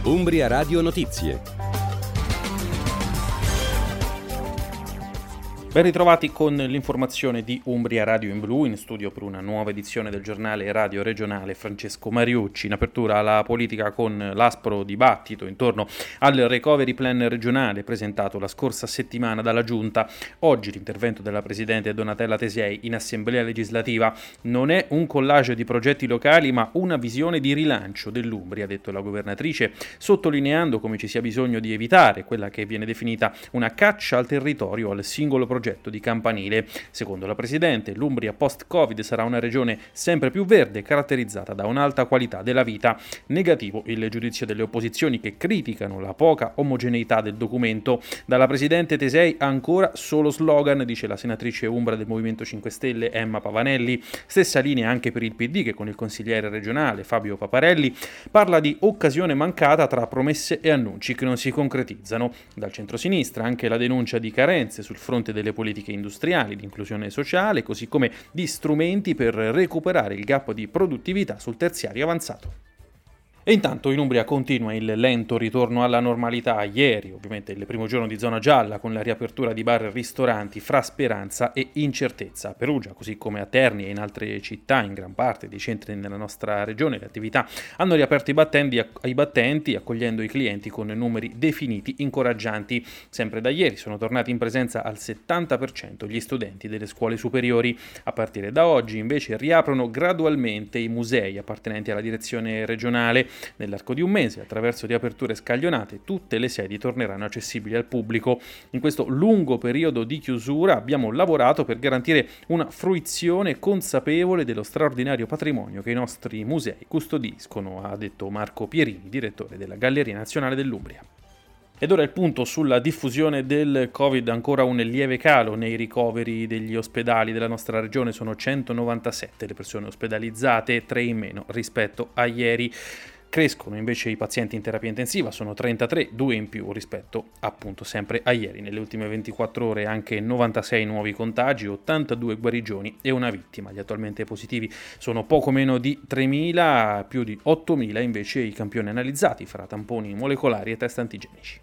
Umbria Radio Notizie. Ben ritrovati con l'informazione di Umbria Radio in Blu, in studio per una nuova edizione del giornale radio regionale Francesco Mariucci. In apertura la politica con l'aspro dibattito intorno al recovery plan regionale presentato la scorsa settimana dalla Giunta. Oggi l'intervento della Presidente Donatella Tesei in Assemblea Legislativa non è un collage di progetti locali ma una visione di rilancio dell'Umbria, ha detto la governatrice, sottolineando come ci sia bisogno di evitare quella che viene definita una caccia al territorio, al singolo progetto di campanile. Secondo la Presidente, l'Umbria post-Covid sarà una regione sempre più verde, caratterizzata da un'alta qualità della vita. Negativo il giudizio delle opposizioni che criticano la poca omogeneità del documento. Dalla Presidente Tesei ancora solo slogan, dice la senatrice umbra del Movimento 5 Stelle Emma Pavanelli. Stessa linea anche per il PD che con il consigliere regionale Fabio Paparelli parla di occasione mancata tra promesse e annunci che non si concretizzano. Dal centrosinistra anche la denuncia di carenze sul fronte delle politiche industriali, di inclusione sociale, così come di strumenti per recuperare il gap di produttività sul terziario avanzato. E intanto in Umbria continua il lento ritorno alla normalità. Ieri, ovviamente, il primo giorno di zona gialla con la riapertura di bar e ristoranti fra speranza e incertezza. A Perugia, così come a Terni e in altre città, in gran parte dei centri nella nostra regione, le attività hanno riaperto i battenti, accogliendo i clienti con numeri definiti incoraggianti. Sempre da ieri sono tornati in presenza al 70% gli studenti delle scuole superiori. A partire da oggi, invece, riaprono gradualmente i musei appartenenti alla direzione regionale. Nell'arco di un mese, attraverso riaperture scaglionate, tutte le sedi torneranno accessibili al pubblico. In questo lungo periodo di chiusura abbiamo lavorato per garantire una fruizione consapevole dello straordinario patrimonio che i nostri musei custodiscono, ha detto Marco Pierini, direttore della Galleria Nazionale dell'Umbria. Ed ora il punto sulla diffusione del Covid, ancora un lieve calo nei ricoveri degli ospedali della nostra regione, sono 197 le persone ospedalizzate, 3 in meno rispetto a ieri. Crescono invece i pazienti in terapia intensiva, sono 33, 2 in più rispetto appunto sempre a ieri. Nelle ultime 24 ore anche 96 nuovi contagi, 82 guarigioni e una vittima. Gli attualmente positivi sono poco meno di 3.000, più di 8.000 invece i campioni analizzati fra tamponi molecolari e test antigenici.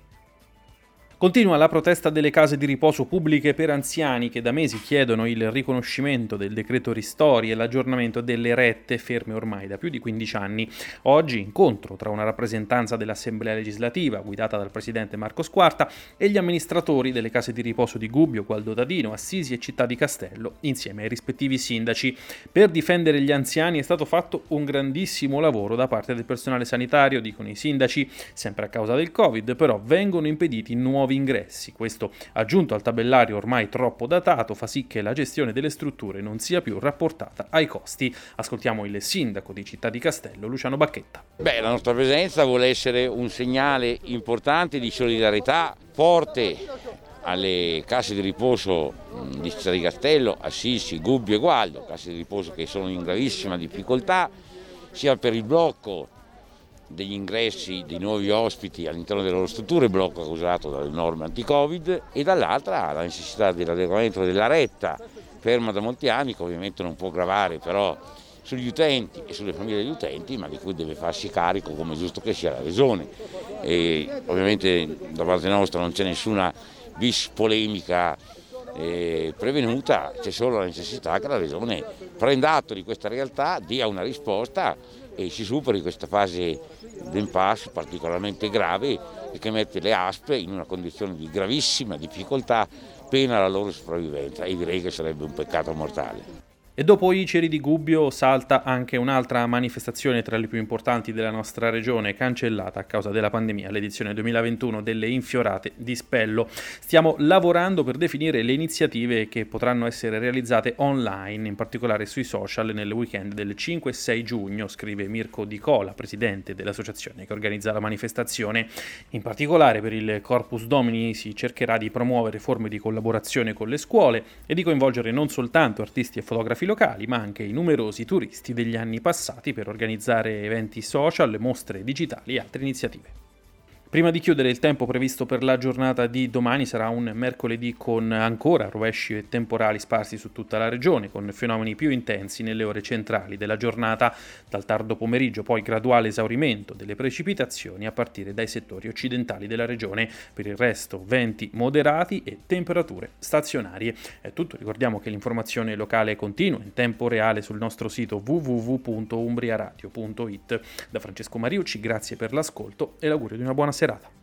Continua la protesta delle case di riposo pubbliche per anziani che da mesi chiedono il riconoscimento del decreto ristori e l'aggiornamento delle rette ferme ormai da più di 15 anni. Oggi incontro tra una rappresentanza dell'Assemblea Legislativa guidata dal presidente Marco Squarta e gli amministratori delle case di riposo di Gubbio, Gualdodadino, Assisi e Città di Castello insieme ai rispettivi sindaci. Per difendere gli anziani è stato fatto un grandissimo lavoro da parte del personale sanitario, dicono i sindaci, sempre a causa del Covid, però vengono impediti nuovi ingressi. Questo, aggiunto al tabellario ormai troppo datato, fa sì che la gestione delle strutture non sia più rapportata ai costi. Ascoltiamo il sindaco di Città di Castello, Luciano Bacchetta. La nostra presenza vuole essere un segnale importante di solidarietà forte alle case di riposo di Città di Castello, Assisi, Gubbio e Gualdo, case di riposo che sono in gravissima difficoltà, sia per il blocco degli ingressi dei nuovi ospiti all'interno delle loro strutture, blocco causato dalle norme anti-Covid, e dall'altra la necessità dell'adeguamento della retta, ferma da molti anni, che ovviamente non può gravare però sugli utenti e sulle famiglie degli utenti, ma di cui deve farsi carico, come è giusto che sia, la Regione. E ovviamente da parte nostra non c'è nessuna bis polemica prevenuta, c'è solo la necessità che la Regione prenda atto di questa realtà, dia una risposta e si superi questa fase d'impasse particolarmente grave e che mette le ASP in una condizione di gravissima difficoltà, pena la loro sopravvivenza, e direi che sarebbe un peccato mortale. E dopo i Ceri di Gubbio salta anche un'altra manifestazione tra le più importanti della nostra regione, cancellata a causa della pandemia, l'edizione 2021 delle Infiorate di Spello. Stiamo lavorando per definire le iniziative che potranno essere realizzate online, in particolare sui social, nel weekend del 5 e 6 giugno, scrive Mirko Di Cola, presidente dell'associazione che organizza la manifestazione. In particolare per il Corpus Domini si cercherà di promuovere forme di collaborazione con le scuole e di coinvolgere non soltanto artisti e fotografi locali, ma anche i numerosi turisti degli anni passati per organizzare eventi social, mostre digitali e altre iniziative. Prima di chiudere, il tempo previsto per la giornata di domani sarà un mercoledì con ancora rovesci e temporali sparsi su tutta la regione, con fenomeni più intensi nelle ore centrali della giornata. Dal tardo pomeriggio poi graduale esaurimento delle precipitazioni a partire dai settori occidentali della regione. Per il resto venti moderati e temperature stazionarie. È tutto, ricordiamo che l'informazione locale continua in tempo reale sul nostro sito www.umbriaradio.it. Da Francesco Mariucci, grazie per l'ascolto e l'augurio di una buona serata.